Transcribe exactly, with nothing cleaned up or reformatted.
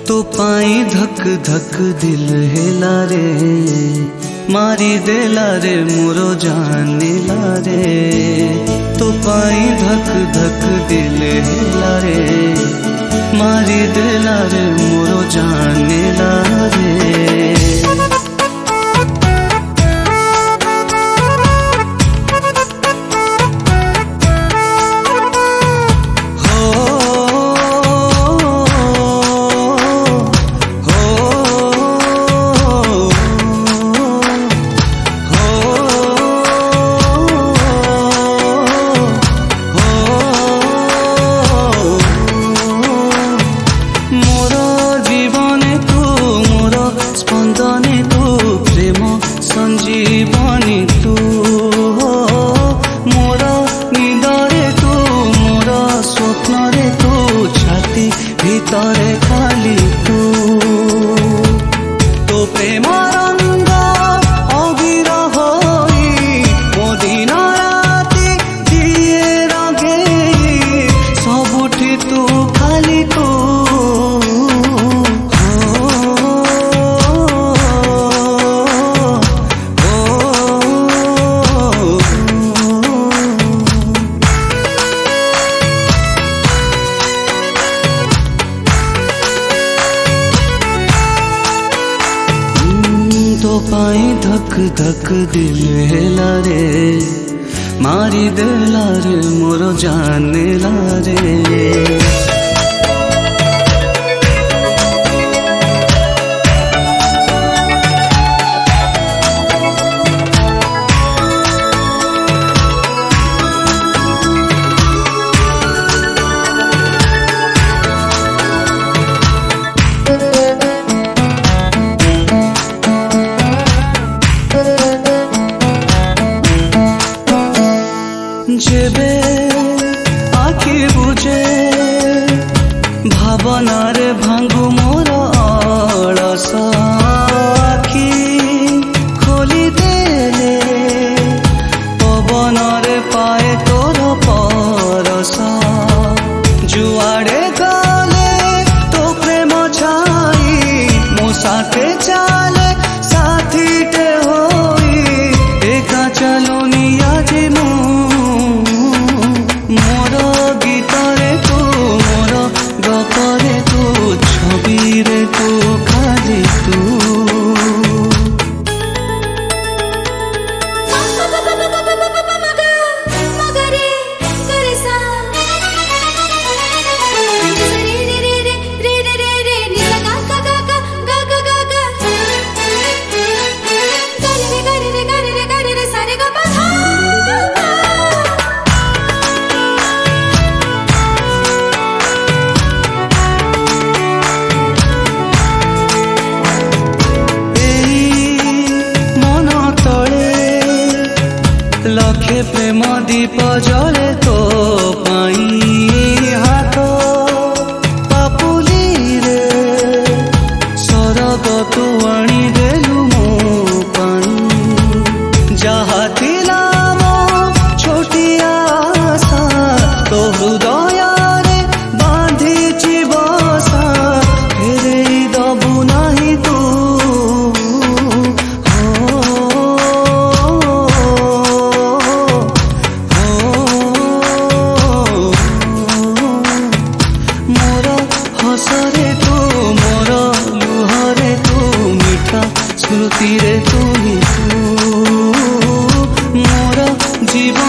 तो पाई धक धक दिल हेला रे, मारी देला रे मोरो जानेला रे। तो पाई धक धक दिल हेला रे, मारी देला रे मोरो जानेला रे। संजीवनी तू मोर निदरे तू, मोर स्वप्न रे तू, छाती भीतरे खाली तू। तो प्रेम रंग अबीर होई मो दिन राति दिए रंगे, सबुठी तू खाली तू। तो पाई धक धक दिल हेला रे, मारी देला रे मोरो जानेला रे। जेबे आखि बुझे भावनार भांगु मोर अलस आखि, खोली देले पवनर पाए तोर परस। जुआड़े गले तो प्रेम छाई मो साथे चाले, साथीटे होई एका चलोनी आज मो। मोर गीतरे तू, मोर गपरे तू, छबिरे तू खाली तू। लखे प्रेम दीप जले तो पाई हाथ पापुली रे, सरग तू आनी देलु मो पाई। जहा थिला मो छोटिया आशा तो हृदय रे बांधी बसा, फेरे दबु नाही तू। हसरे तू, मोर लुहरे तू, मीठा स्मृति रे तू ही तू, मोर जीवन।